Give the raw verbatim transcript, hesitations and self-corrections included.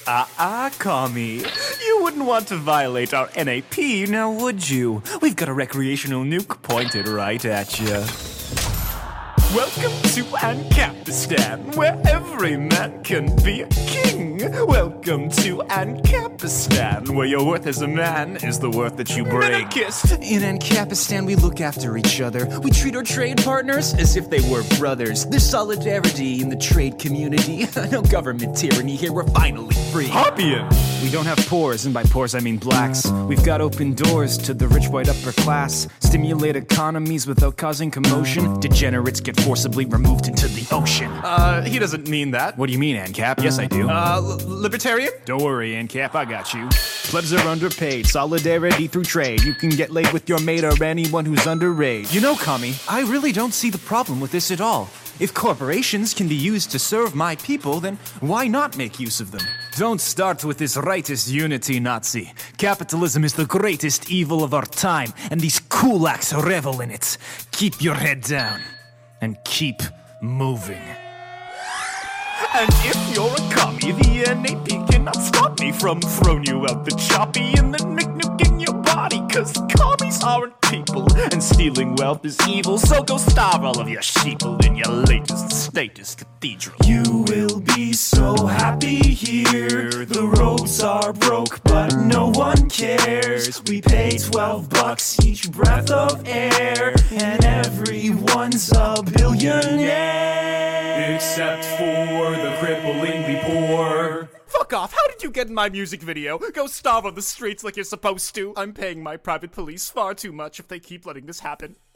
Ah-ah, commie. You wouldn't want to violate our N A P, now would you? We've got a recreational nuke pointed right at you. Welcome to Ancapistan, where every man can be a king. Welcome to Ancapistan, where your worth as a man is the worth that you bring. Minarchist! In Ancapistan, we look after each other. We treat our trade partners as if they were brothers. There's solidarity in the trade community. No government tyranny here, we're finally free. Hopian! We don't have pores, and by pores I mean blacks. We've got open doors to the rich white upper class. Stimulate economies without causing commotion. Degenerates get forcibly removed into the ocean. Uh, he doesn't mean that. What do you mean, ANCAP? Yes, I do. Uh, l- libertarian? Don't worry, ANCAP, I got you. Plebs are underpaid, solidarity through trade. You can get laid with your mate or anyone who's underage. You know, commie, I really don't see the problem with this at all. If corporations can be used to serve my people, then why not make use of them? Don't start with this rightist unity, Nazi. Capitalism is the greatest evil of our time, and these kulaks revel in it. Keep your head down, and keep moving. And if you're a commie, the N A P cannot stop me from throwing you out the choppy and then McNuking your body. Cause commies aren't people, and stealing wealth is evil. So go starve all of your sheeple in your latest status cathedral. You will be so happy here. The roads are broke, but no one cares. We pay twelve bucks each breath of air, and everyone's a billionaire. Except for the cripplingly poor. Fuck off, how did you get in my music video? Go starve on the streets like you're supposed to. I'm paying my private police far too much if they keep letting this happen.